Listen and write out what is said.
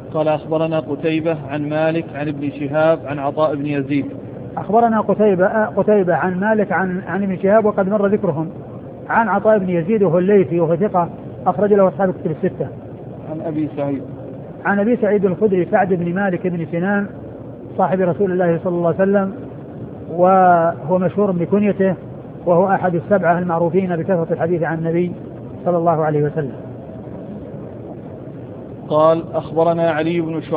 قال أخبرنا قتيبة عن مالك عن ابن شهاب عن عطاء بن يزيد. أخبرنا قتيبة عن مالك عن ابن شهاب وقد مر ذكرهم، عن عطاء بن يزيد وهو الليثي وهو ثقة أخرج له أصحاب الكتب الستة. عن أبي سعيد الخدري سعد بن مالك بن سنان صاحب رسول الله صلى الله عليه وسلم، وهو مشهور بكنيته، وهو أحد السبعة المعروفين بكثرة الحديث عن النبي صلى الله عليه وسلم. قال أخبرنا علي بن